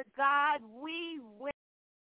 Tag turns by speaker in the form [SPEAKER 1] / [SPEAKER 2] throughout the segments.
[SPEAKER 1] to God, we win.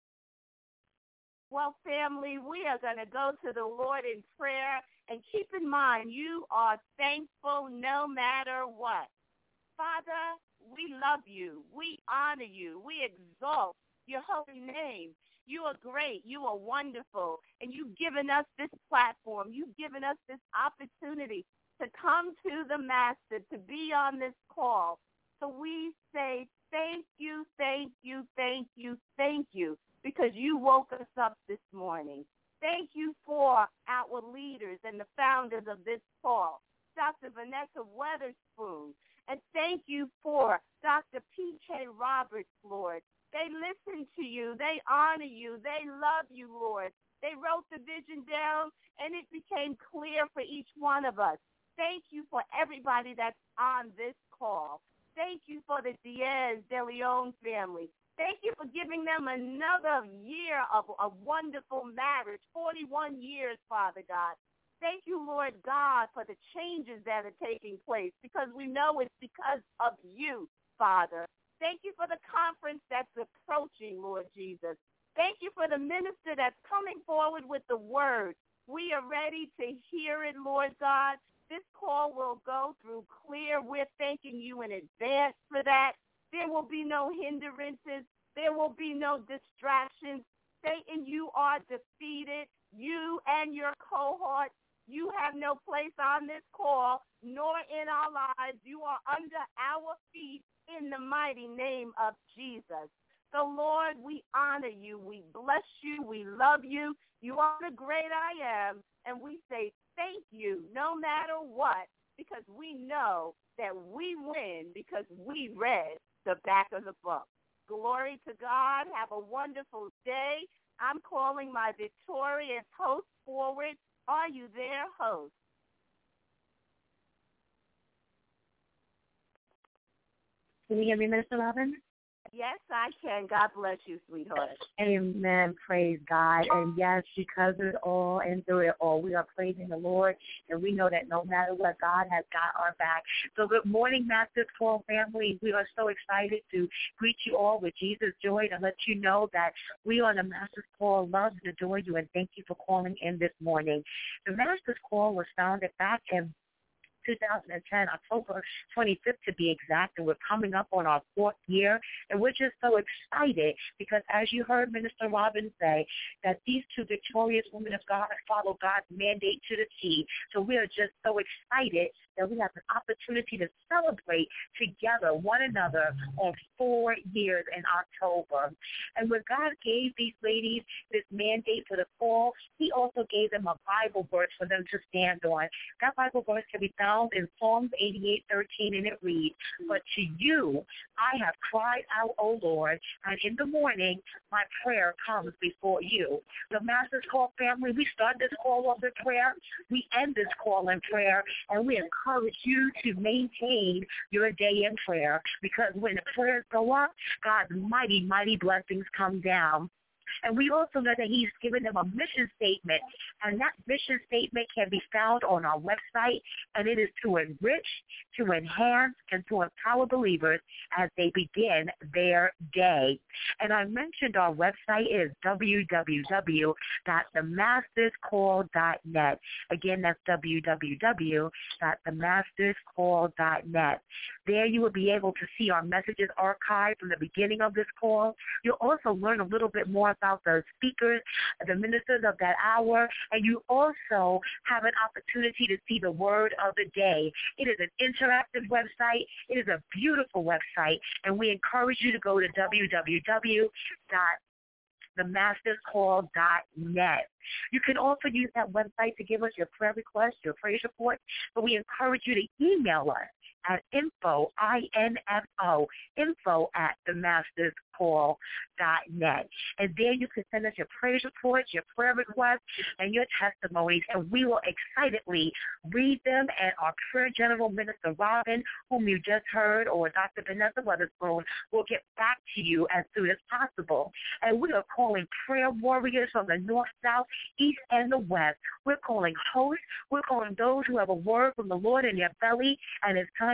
[SPEAKER 1] Well, family, we are going to go to the Lord in prayer. And keep in mind, you are thankful no matter what. Father, we love you. We honor you. We exalt your holy name. You are great. You are wonderful. And you've given us this platform. You've given us this opportunity to come to the Master, to be on this call. So we say thank you, thank you, thank you, thank you, because you woke us up this morning. Thank you for our leaders and the founders of this call, Dr. Vanessa Weatherspoon. And thank you for Dr. P.J. Roberts, Lord. They listen to you. They honor you. They love you, Lord. They wrote the vision down, and it became clear for each one of us. Thank you for everybody that's on this call. Thank you for the Diaz de Leon family. Thank you for giving them another year of a wonderful marriage, 41 years, Father God. Thank you, Lord God, for the changes that are taking place, because we know it's because of you, Father. Thank you for the conference that's approaching, Lord Jesus. Thank you for the minister that's coming forward with the word. We are ready to hear it, Lord God. This call will go through clear. We're thanking you in advance for that. There will be no hindrances. There will be no distractions. Satan, you are defeated. You and your cohort, you have no place on this call, nor in our lives. You are under our feet in the mighty name of Jesus. So, Lord, we honor you. We bless you. We love you. You are the great I am. And we say thank you no matter what, because we know that we win because we read the back of the book. Glory to God. Have a wonderful day. I'm calling my victorious host forward. Are you there, host?
[SPEAKER 2] Can you hear me, Minister Robin?
[SPEAKER 1] Yes, I can. God bless you, sweetheart.
[SPEAKER 2] Amen. Praise God. And yes, because of it all and through it all, we are praising the Lord. And we know that no matter what, God has got our back. So good morning, Master's Call family. We are so excited to greet you all with Jesus' joy and let you know that we on the Master's Call love and adore you. And thank you for calling in this morning. The Master's Call was founded back in 2010, October 25th to be exact, and we're coming up on our 4th year, and we're just so excited because, as you heard Minister Robin say, that these two victorious women of God follow God's mandate to the T. So we are just so excited that we have an opportunity to celebrate together one another on 4 years in October. And when God gave these ladies this mandate for the call, he also gave them a Bible verse for them to stand on. That Bible verse can be found in Psalms 88:13, and it reads, "But to you I have cried out, O Lord, and in the morning my prayer comes before you." The Master's Call family, we start this call off with prayer. We end this call in prayer, and we encourage you to maintain your day in prayer, because when the prayers go up, God's mighty, mighty blessings come down. And we also know that he's given them a mission statement, and that mission statement can be found on our website, and it is to enrich, to enhance, and to empower believers as they begin their day. And I mentioned our website is www.themasterscall.net. Again, that's www.themasterscall.net. There you will be able to see our messages archived from the beginning of this call. You'll also learn a little bit more about the speakers, the ministers of that hour, and you also have an opportunity to see the word of the day. It is an interactive website. It is a beautiful website, and we encourage you to go to www.themasterscall.net. You can also use that website to give us your prayer requests, your praise reports, but we encourage you to email us at info @themasterscall.net. And there you can send us your praise reports, your prayer requests, and your testimonies, and we will excitedly read them, and our prayer general, Minister Robin, whom you just heard, or Dr. Vanessa Weatherspoon, will get back to you as soon as possible. And we are calling prayer warriors from the north, south, east, and the west. We're calling hosts. We're calling those who have a word from the Lord in their belly, and it's time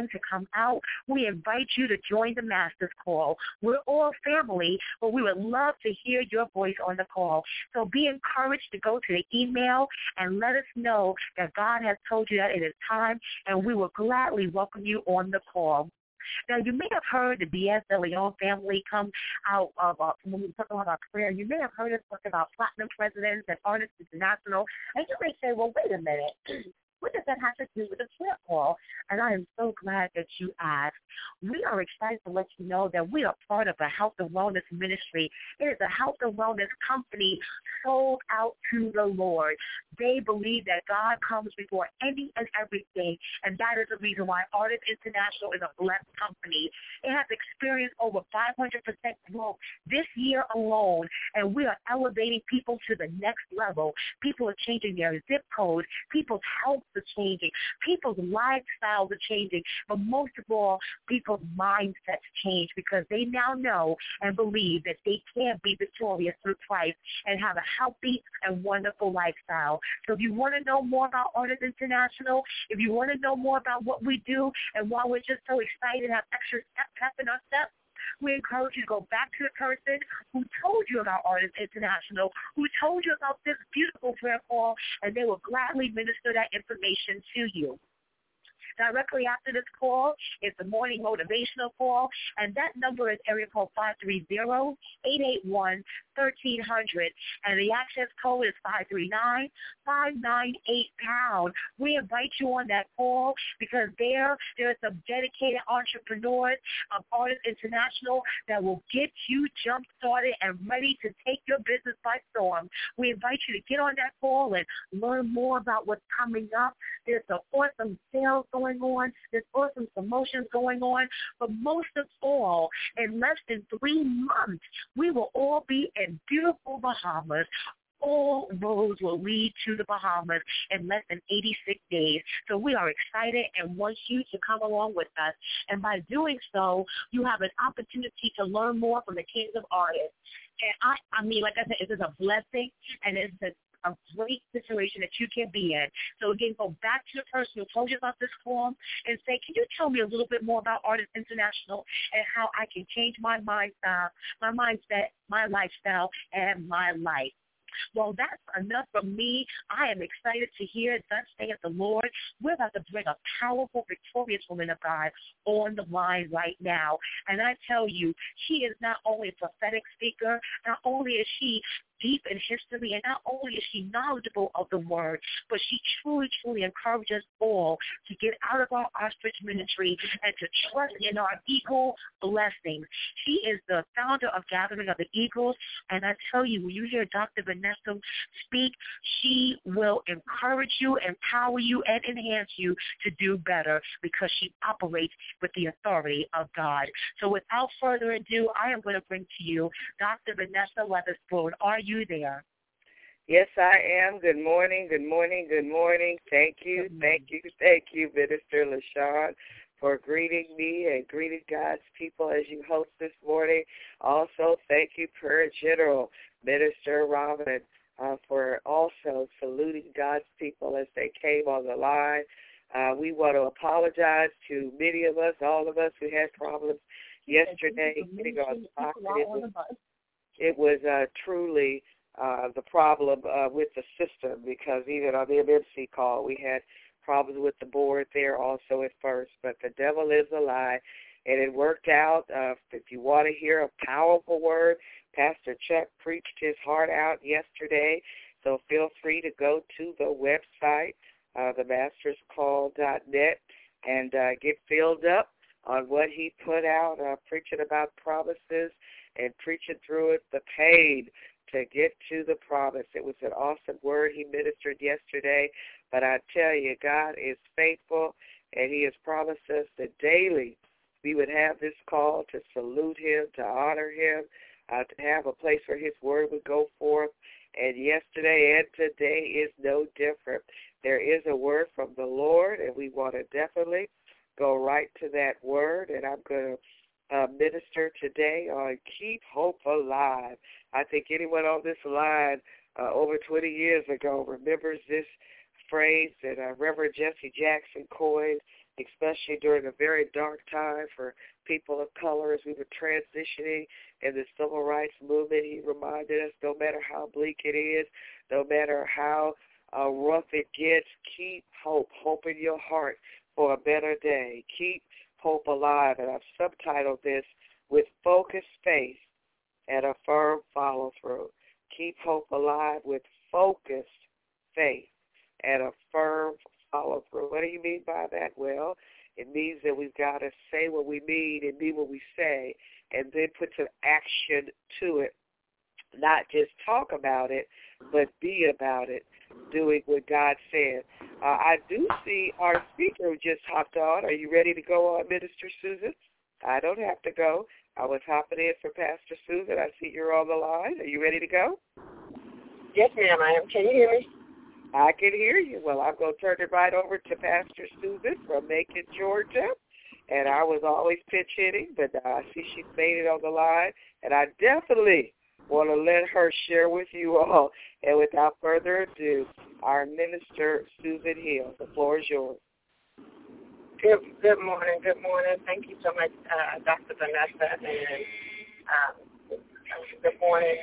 [SPEAKER 2] time to come out, we invite you to join the Master's Call. We're all family, but we would love to hear your voice on the call. So be encouraged to go to the email and let us know that God has told you that it is time, and we will gladly welcome you on the call. Now, you may have heard the B.S. de Leon family come out of, when we talk about prayer, you may have heard us talk about Platinum Presidents and Artists International, and you may say, well, wait a minute. What does that have to do with the prayer call? And I am so glad that you asked. We are excited to let you know that we are part of a health and wellness ministry. It is a health and wellness company sold out to the Lord. They believe that God comes before any and everything, and that is the reason why Artists International is a blessed company. It has experienced over 500% growth this year alone, and we are elevating people to the next level. People are changing their zip codes. People's health are changing. People's lifestyles are changing. But most of all, people's mindsets change because they now know and believe that they can be victorious through Christ and have a healthy and wonderful lifestyle. So if you want to know more about Artists International, if you want to know more about what we do and why we're just so excited and have extra pep in our steps, we encourage you to go back to the person who told you about Artists International, who told you about this beautiful prayer call, and they will gladly minister that information to you. Directly after this call is the morning motivational call, and that number is area code 530-881-1300, and the access code is 539-598-POUND. We invite you on that call because there are some dedicated entrepreneurs of Artists International that will get you jump-started and ready to take your business by storm. We invite you to get on that call and learn more about what's coming up. There's some awesome sales going on. There's awesome promotions going on. But most of all, in less than 3 months, we will all be in beautiful Bahamas. All roads will lead to the Bahamas in less than 86 days. So we are excited and want you to come along with us. And by doing so, you have an opportunity to learn more from the Kings of Artists. And I mean, like I said, it is a blessing, and it's a great situation that you can be in. So again, go back to the person who told you about this form and say, can you tell me a little bit more about Artists International and how I can change my mindset, my lifestyle, and my life? Well, that's enough from me. I am excited to hear thus saith the Lord. We're about to bring a powerful, victorious woman of God on the line right now. And I tell you, she is not only a prophetic speaker, not only is she deep in history, and not only is she knowledgeable of the word, but she truly, truly encourages all to get out of our ostrich ministry and to trust in our eagle blessings. She is the founder of Gathering of the Eagles, and I tell you, when you hear Dr. Vanessa speak, she will encourage you, empower you, and enhance you to do better because she operates with the authority of God. So without further ado, I am going to bring to you Dr. Vanessa Weatherspoon. Are you there?
[SPEAKER 3] Yes, I am. Good morning, good morning, good morning. Thank you, Minister LaShawn, for greeting me and greeting God's people as you host this morning. Also, thank you, Prayer General, Minister Robin, for also saluting God's people as they came on the line. We want to apologize to many of us, all of us who had problems yesterday getting on the box. It was truly the problem with the system because even on the MMC call we had problems with the board there also at first. But the devil is a lie, and it worked out. If you want to hear a powerful word, Pastor Chuck preached his heart out yesterday, so feel free to go to the website, themasterscall.net, and get filled up on what he put out, preaching about promises and preaching through it, the pain to get to the promise. It was an awesome word he ministered yesterday, but I tell you, God is faithful, and he has promised us that daily we would have this call to salute him, to honor him, to have a place where his word would go forth. And yesterday and today is no different. There is a word from the Lord, and we want to definitely go right to that word, and I'm going to minister today on Keep Hope Alive. I think anyone on this line over 20 years ago remembers this phrase that Reverend Jesse Jackson coined, especially during a very dark time for people of color as we were transitioning in the civil rights movement. He reminded us, no matter how bleak it is, no matter how rough it gets, keep hope in your heart for a better day. Keep hope alive. And I've subtitled this with focused faith and a firm follow-through. Keep hope alive with focused faith and a firm follow-through. What do you mean by that? Well, it means that we've got to say what we mean and mean what we say, and then put some action to it. Not just talk about it, but be about it, doing what God said. I do see our speaker who just hopped on. Are you ready to go on, Minister Susan? I don't have to go. I was hopping in for Pastor Susan. I see you're on the line. Are you ready to go?
[SPEAKER 4] Yes, ma'am, I am. Can you hear me?
[SPEAKER 3] I can hear you. Well, I'm going to turn it right over to Pastor Susan from Macon, Georgia. And I was always pinch hitting, but I see she's made it on the line. And I definitely want to let her share with you all. And without further ado, our Minister Susan Hill. The floor is yours.
[SPEAKER 4] Good morning. Good morning. Thank you so much, Dr. Vanessa. And good morning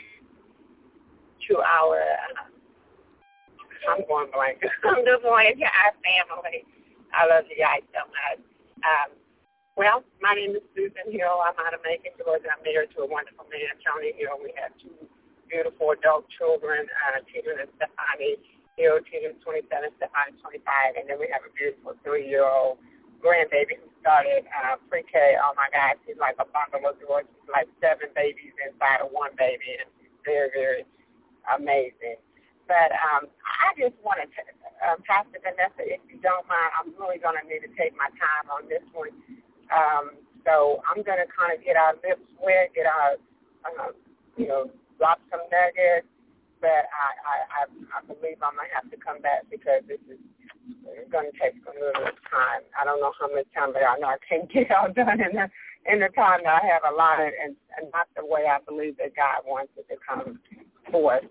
[SPEAKER 4] to our, I'm going blank. Good morning to our family. I love you guys so much. Well, my name is Susan Hill. I'm out of Macon, Georgia. I'm married to a wonderful man, Tony Hill. We have two beautiful adult children, Tina and Stephanie Hill. Tina's 27, Stephanie's 25, and then we have a beautiful 3-year-old grandbaby who started pre-K. Oh, my God, she's like a bundle of joy. She's like 7 babies inside of one baby, and she's very, very amazing. But I just wanted to, Pastor Vanessa, if you don't mind, I'm really going to need to take my time on this one. So I'm going to kind of get our lips wet, get our, drop some nuggets. But I believe I'm going to have to come back because this is going to take a little time. I don't know how much time, but I know I can't get it all done in the time that I have allotted, and not the way I believe that God wants it to come forth.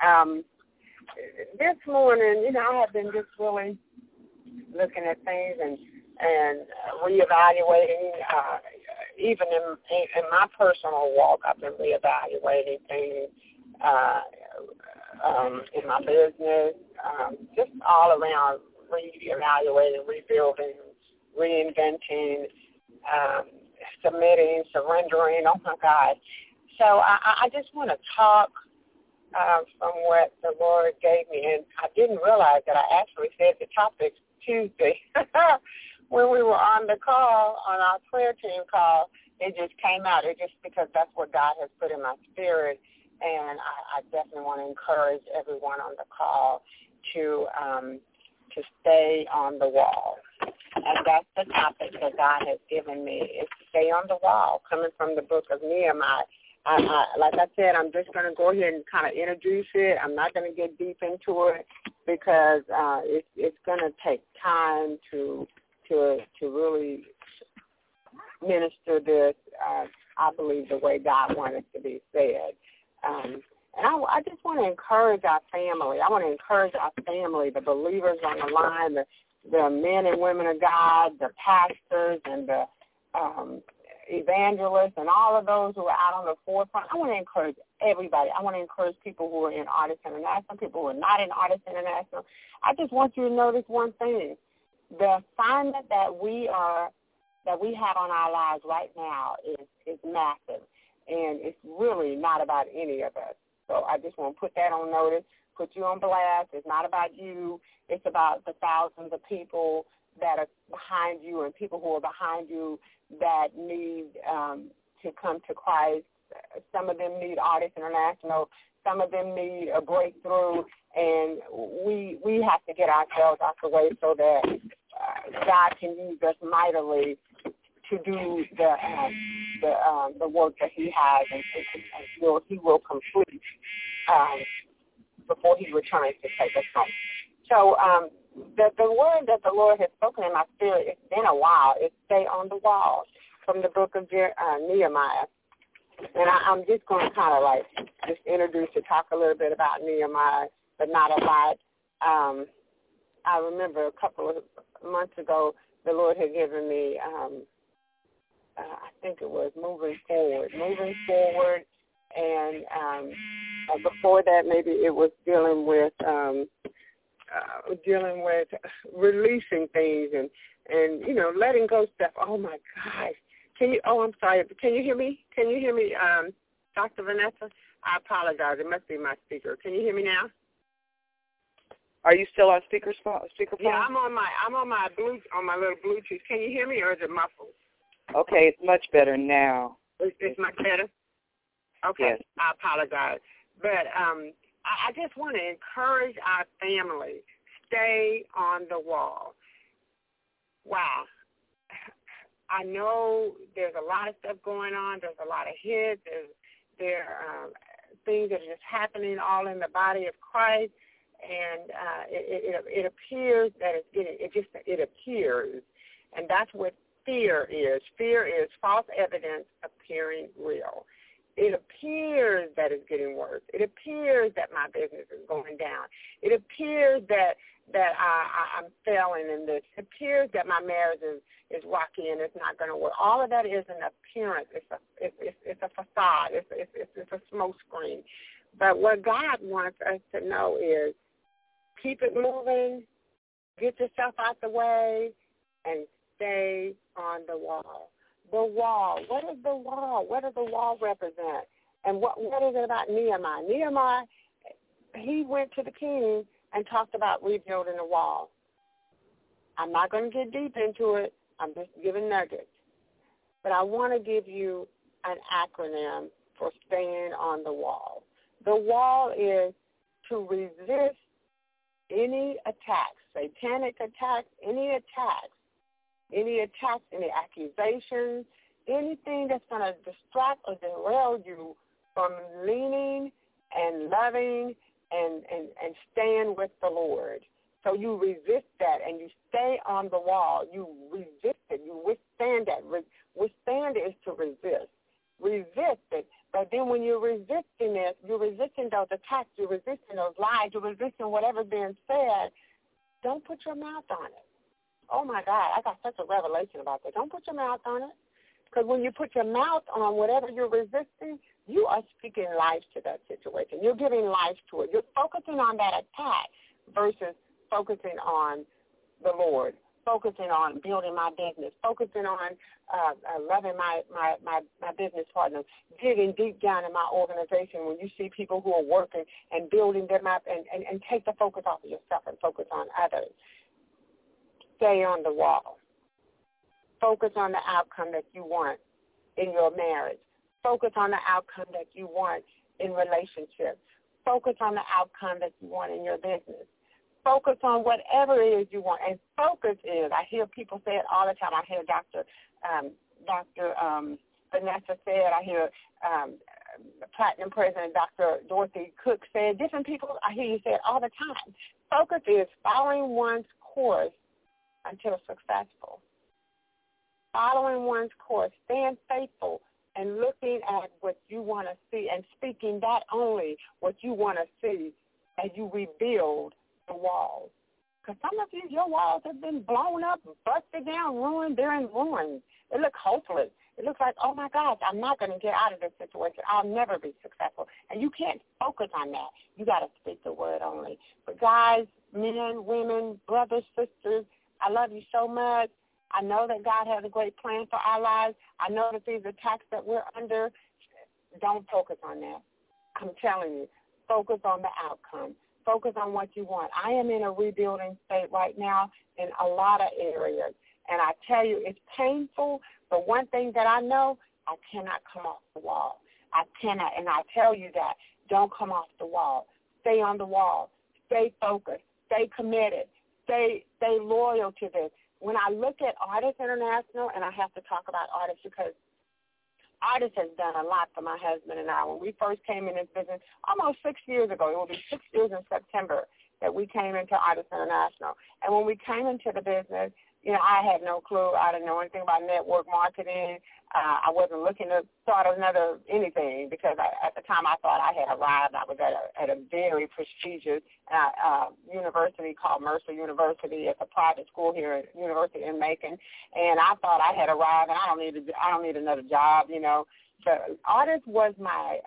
[SPEAKER 4] This morning, I have been just really looking at things and reevaluating. Even in my personal walk, I've been reevaluating things in my business, just all around reevaluating, rebuilding, reinventing, submitting, surrendering. Oh, my God. So I just want to talk from what the Lord gave me. And I didn't realize that I actually said the topic Tuesday. When we were on the call, on our prayer team call, it just came out. It just because that's what God has put in my spirit. And I definitely want to encourage everyone on the call to stay on the wall. And that's the topic that God has given me, is stay on the wall, coming from the book of Nehemiah. Like I said, I'm just going to go ahead and kind of introduce it. I'm not going to get deep into it because it's going to take time to really minister this, I believe, the way God wanted it to be said. And I just want to encourage our family. I want to encourage our family, the believers on the line, the men and women of God, the pastors and the evangelists and all of those who are out on the forefront. I want to encourage everybody. I want to encourage people who are in Artists International, people who are not in Artists International. I just want you to know this one thing. The assignment that we have on our lives right now is massive, and it's really not about any of us. So I just want to put that on notice, put you on blast. It's not about you. It's about the thousands of people that are behind you and people who are behind you that need to come to Christ. Some of them need Artists International. Some of them need a breakthrough, and we have to get ourselves out the way so that God can use us mightily to do the work that He has, and He will complete before He returns to take us home. So the word that the Lord has spoken in my spirit, it's been a while. It's stay on the wall from the book of Nehemiah. And I'm just going to kind of like just introduce and talk a little bit about Nehemiah, but not a lot. I remember a couple of months ago, the Lord had given me, I think it was moving forward, and before that maybe it was dealing with releasing things and you know, letting go stuff. Oh my gosh. I'm sorry. Can you hear me? Dr. Vanessa? I apologize. It must be my speaker. Can you hear me now?
[SPEAKER 3] Are you still on speakerphone?
[SPEAKER 4] Yeah, I'm on my little Bluetooth. Can you hear me, or is it muffled?
[SPEAKER 3] Okay, it's much better now.
[SPEAKER 4] It's much better? Okay. Yes. I apologize. But I just want to encourage our family, stay on the wall. Wow. I know there's a lot of stuff going on. There's a lot of hits. There are things that are just happening all in the body of Christ, and it appears that it appears, and that's what fear is. Fear is false evidence appearing real. It appears that it's getting worse. It appears that my business is going down. It appears that I'm failing in this. It appears that my marriage is rocky and it's not going to work. All of that is an appearance. It's a facade. It's a smoke screen. But what God wants us to know is keep it moving, get yourself out the way, and stay on the wall. The wall. What is the wall? What does the wall represent? And what is it about Nehemiah? Nehemiah, he went to the king and talked about rebuilding the wall. I'm not going to get deep into it. I'm just giving nuggets. But I want to give you an acronym for staying on the wall. The wall is to resist any attacks, satanic attacks, any accusations, anything that's going to distract or derail you from leaning and loving and staying with the Lord. So you resist that and you stay on the wall. You resist it. You withstand that. Withstand is to resist. Resist it. But then when you're resisting it, you're resisting those attacks, you're resisting those lies, you're resisting whatever's being said, don't put your mouth on it. Oh, my God, I got such a revelation about that. Don't put your mouth on it. Because when you put your mouth on whatever you're resisting, you are speaking life to that situation. You're giving life to it. You're focusing on that attack versus focusing on the Lord, focusing on building my business, focusing on loving my business partners, digging deep down in my organization when you see people who are working and building them up and take the focus off of yourself and focus on others. Stay on the wall. Focus on the outcome that you want in your marriage. Focus on the outcome that you want in relationships. Focus on the outcome that you want in your business. Focus on whatever it is you want. And focus is, I hear people say it all the time. I hear Dr. Vanessa say it. I hear Platinum President Dr. Dorothy Cook say it. Different people, I hear you say it all the time. Focus is following one's course until successful. Following one's course, staying faithful and looking at what you want to see and speaking that only what you want to see as you rebuild the walls. Because some of you, your walls have been blown up, busted down, ruined. They're in ruins. It looks hopeless. It looks like, oh, my gosh, I'm not going to get out of this situation. I'll never be successful. And you can't focus on that. You got to speak the word only. But guys, men, women, brothers, sisters, I love you so much. I know that God has a great plan for our lives. I know that these attacks that we're under, don't focus on that. I'm telling you, focus on the outcome. Focus on what you want. I am in a rebuilding state right now in a lot of areas. And I tell you, it's painful, but one thing that I know, I cannot come off the wall. I cannot, and I tell you that. Don't come off the wall. Stay on the wall. Stay focused. Stay committed. Stay loyal to this. When I look at Artists International, and I have to talk about Artists because Artists has done a lot for my husband and I. When we first came in this business, almost 6 years ago, it will be 6 years in September that we came into Artists International. And when we came into the business, I had no clue. I didn't know anything about network marketing. I wasn't looking to start another anything because at the time I thought I had arrived. I was at a very prestigious university called Mercer University. It's a private school here at University in Macon, and I thought I had arrived and I don't need another job. So artist was my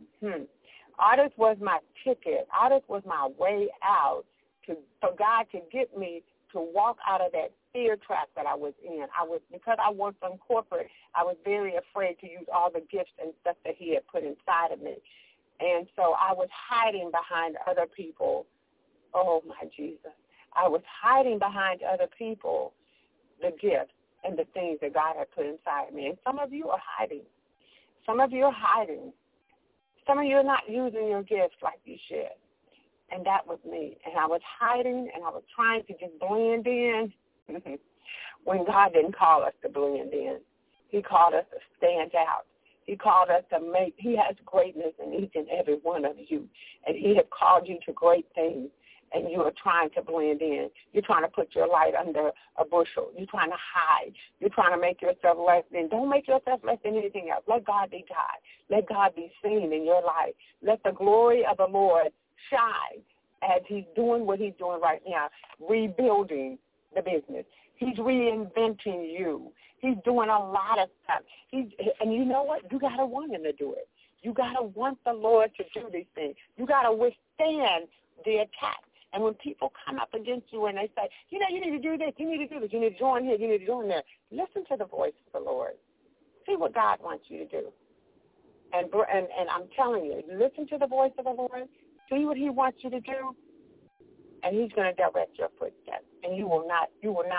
[SPEAKER 4] artist was my ticket. Artist was my way out for God to get me to walk out of that fear trap that I was in. Because I worked on corporate, I was very afraid to use all the gifts and stuff that he had put inside of me. And so I was hiding behind other people. Oh, my Jesus. I was hiding behind other people the gifts and the things that God had put inside of me. And some of you are hiding. Some of you are hiding. Some of you are not using your gifts like you should. And that was me. And I was hiding, and I was trying to just blend in when God didn't call us to blend in. He called us to stand out. He called us to he has greatness in each and every one of you. And he has called you to great things, and you are trying to blend in. You're trying to put your light under a bushel. You're trying to hide. You're trying to make yourself less than. Don't make yourself less than anything else. Let God be God. Let God be seen in your life. Let the glory of the Lord shine as he's doing what he's doing right now, rebuilding the business. He's reinventing you. He's doing a lot of stuff. And you know what? You got to want him to do it. You got to want the Lord to do these things. You got to withstand the attack. And when people come up against you and they say, you need to do this, you need to do this, you need to join here, you need to join there, listen to the voice of the Lord. See what God wants you to do. And I'm telling you, listen to the voice of the Lord. See what he wants you to do, and he's going to direct your footsteps. And you will not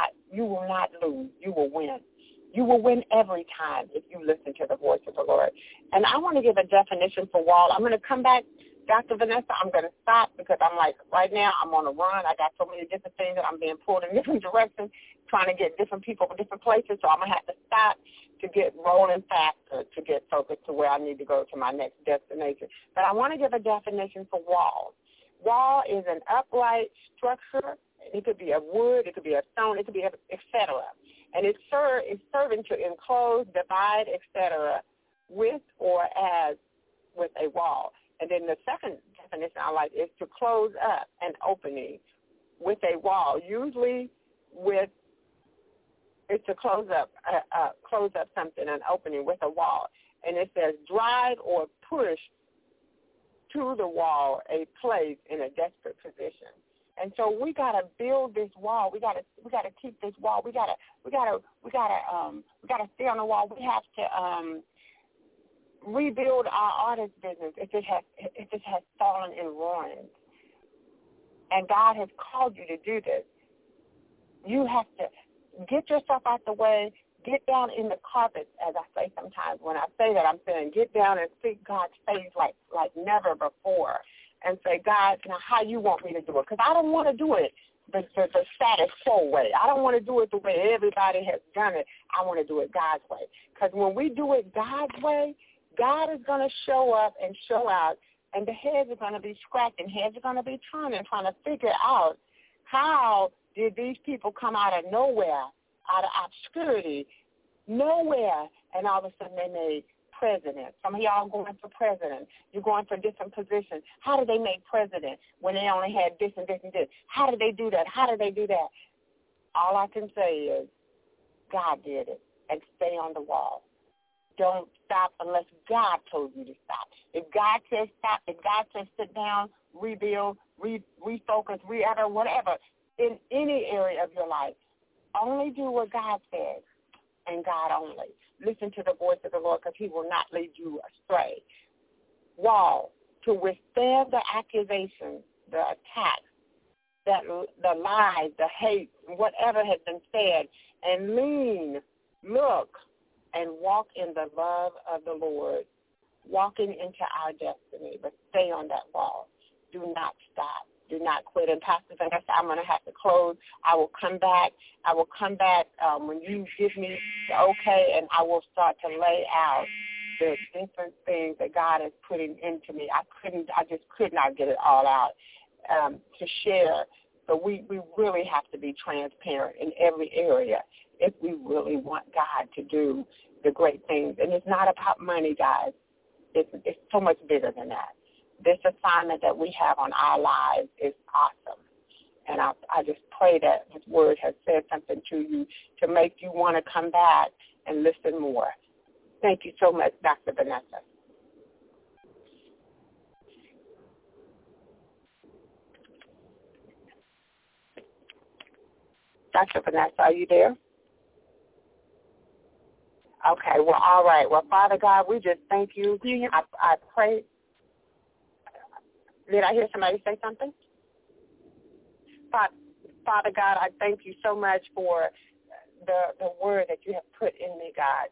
[SPEAKER 4] lose. You will win. You will win every time if you listen to the voice of the Lord. And I want to give a definition for wall. I'm going to come back, Dr. Vanessa. I'm going to stop because I'm like, right now I'm on a run. I got so many different things that I'm being pulled in different directions, trying to get different people from different places. So I'm going to have to stop to get rolling faster, to get focused to where I need to go to my next destination. But I want to give a definition for walls. Wall is an upright structure. It could be of wood, it could be of stone, it could be of et cetera. And it's serving to enclose, divide, et cetera, with or as with a wall. And then the second definition I like is to close up an opening with a wall, usually it's to close up something, an opening with a wall. And it says drive or push to the wall a place in a desperate position. And so we gotta build this wall. We gotta keep this wall. We gotta stay on the wall. We have to rebuild our artist business if it has fallen in ruins. And God has called you to do this. You have to get yourself out the way, get down in the carpet, as I say sometimes. When I say that, I'm saying get down and seek God's face like never before and say, God, now how you want me to do it? Because I don't want to do it the status quo way. I don't want to do it the way everybody has done it. I want to do it God's way. Because when we do it God's way, God is going to show up and show out, and the heads are going to be scratching, heads are going to be turning, trying to figure out how did these people come out of nowhere, out of obscurity, nowhere, and all of a sudden they made president. Some of y'all going for president. You're going for different positions. How did they make president when they only had this and this and this? How did they do that? How did they do that? All I can say is God did it, and stay on the wall. Don't stop unless God told you to stop. If God says stop, if God says sit down, rebuild, refocus, re-utter, whatever, in any area of your life, only do what God says and God only. Listen to the voice of the Lord because he will not lead you astray. Wall, to withstand the accusations, the attacks, the lies, the hate, whatever has been said, and look, and walk in the love of the Lord, walking into our destiny, but stay on that wall. Do not stop. Do not quit. And Pastor Vanessa, I'm going to have to close. I will come back when you give me the okay, and I will start to lay out the different things that God is putting into me. I just could not get it all out to share So we really have to be transparent in every area if we really want God to do the great things. And it's not about money, guys. It's so much bigger than that. This assignment that we have on our lives is awesome. And I just pray that this word has said something to you to make you want to come back and listen more. Thank you so much, Dr. Vanessa. Dr. Vanessa, are you there? Okay, well, all right. Well, Father God, we just thank you. I pray. Did I hear somebody say something? Father God, I thank you so much for the word that you have put in me, God.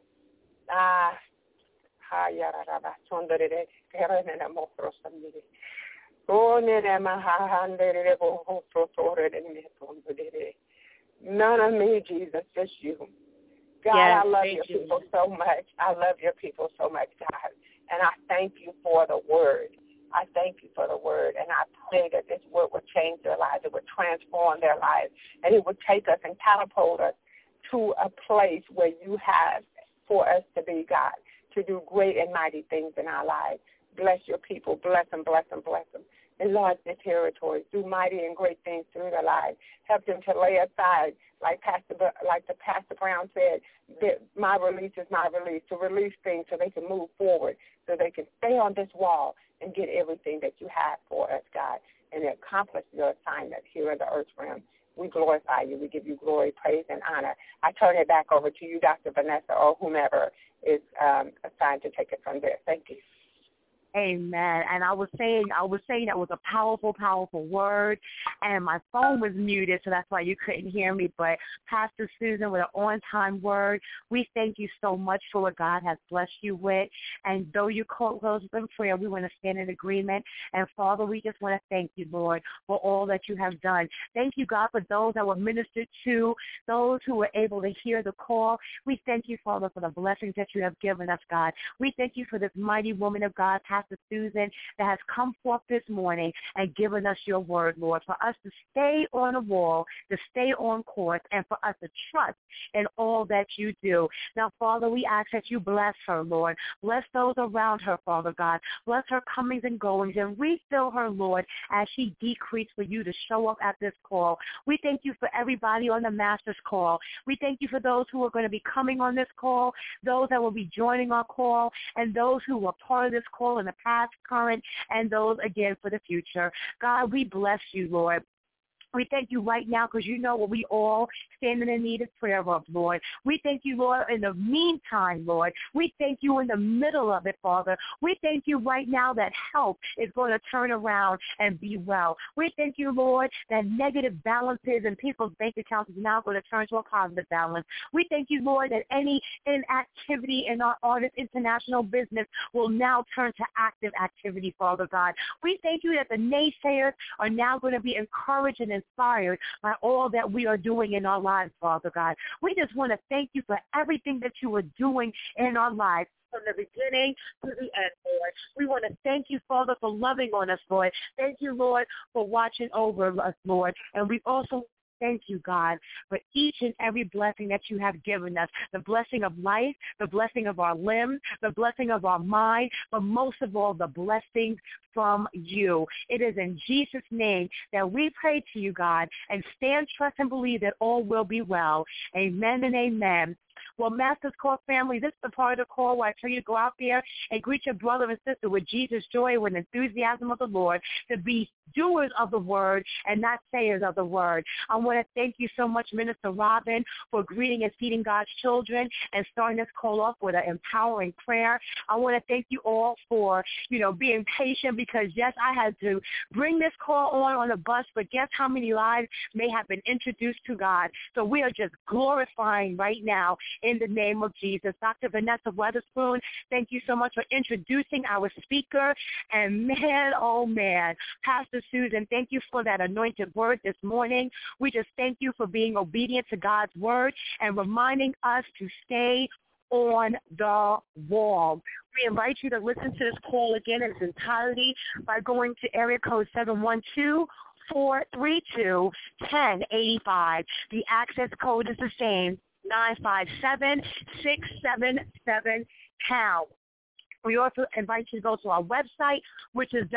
[SPEAKER 4] None of me, Jesus, just you. God, yes, I love your people so much. I love your people so much, God. And I thank you for the word. I thank you for the word. And I pray that this word would change their lives. It would transform their lives. And it would take us and catapult us to a place where you have for us to be, God, to do great and mighty things in our lives. Bless your people. Bless them, bless them, bless them. Enlarge their territories. Do mighty and great things through their lives. Help them to lay aside, like the Pastor Brown said, that my release is my release, to release things so they can move forward, so they can stay on this wall and get everything that you have for us, God, and accomplish your assignment here in the earth realm. We glorify you. We give you glory, praise, and honor. I turn it back over to you, Dr. Vanessa, or whomever is assigned to take it from there. Thank you.
[SPEAKER 2] Amen. And I was saying that was a powerful, powerful word, and my phone was muted, so that's why you couldn't hear me. But Pastor Susan, with an on-time word, we thank you so much for what God has blessed you with. And though you close in prayer, we want to stand in agreement. And Father, we just want to thank you, Lord, for all that you have done. Thank you, God, for those that were ministered to, those who were able to hear the call. We thank you, Father, for the blessings that you have given us, God. We thank you for this mighty woman of God, Pastor Susan, that has come forth this morning and given us your word, Lord, for us to stay on the wall, to stay on course, and for us to trust in all that you do. Now, Father, we ask that you bless her, Lord. Bless those around her, Father God. Bless her comings and goings, and refill her, Lord, as she decreases for you to show up at this call. We thank you for everybody on the Master's call. We thank you for those who are going to be coming on this call, those that will be joining our call, and those who were part of this call in the past, current, and those, again, for the future. God, we bless you, Lord. We thank you right now because you know what we all stand in the need of prayer of, Lord. We thank you, Lord, in the meantime, Lord. We thank you in the middle of it, Father. We thank you right now that help is going to turn around and be well. We thank you, Lord, that negative balances in people's bank accounts is now going to turn to a positive balance. We thank you, Lord, that any inactivity in our Artist International business will now turn to active activity, Father God. We thank you that the naysayers are now going to be encouraged and inspired by all that we are doing in our lives, Father God. We just want to thank you for everything that you are doing in our lives, from the beginning to the end, Lord. We want to thank you, Father, for loving on us, Lord. Thank you, Lord, for watching over us, Lord. And we also thank you, God, for each and every blessing that you have given us, the blessing of life, the blessing of our limbs, the blessing of our mind, but most of all, the blessings from you. It is in Jesus' name that we pray to you, God, and stand, trust, and believe that all will be well. Amen and amen. Well, Master's Call family, this is the part of the call where I tell you to go out there and greet your brother and sister with Jesus' joy, with enthusiasm of the Lord, to be doers of the word and not sayers of the word. I want to thank you so much, Minister Robin, for greeting and feeding God's children and starting this call off with an empowering prayer. I want to thank you all for, being patient because, yes, I had to bring this call on a bus, but guess how many lives may have been introduced to God. So we are just glorifying right now in the name of Jesus. Dr. Vanessa Weatherspoon, thank you so much for introducing our speaker. And man, oh man, Pastor Susan, thank you for that anointed word this morning. We just thank you for being obedient to God's word and reminding us to stay on the wall. We invite you to listen to this call again in its entirety by going to area code 712 432-1085. The access code is the same, 957-677-POUND. We also invite you to go to our website, which is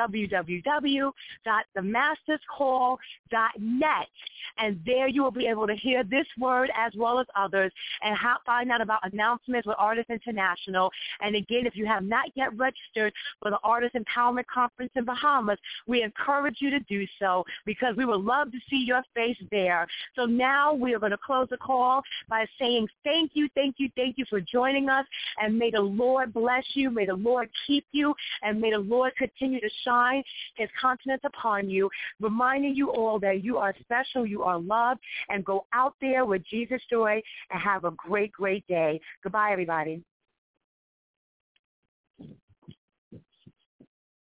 [SPEAKER 2] www.themasterscall.net. And there you will be able to hear this word as well as others and find out about announcements with Artists International. And again, if you have not yet registered for the Artist Empowerment Conference in Bahamas, we encourage you to do so because we would love to see your face there. So now we are going to close the call by saying thank you for joining us. And may the Lord bless you. May the Lord keep you, and may the Lord continue to shine his countenance upon you, reminding you all that you are special, you are loved, and go out there with Jesus' joy and have a great, great day. Goodbye, everybody.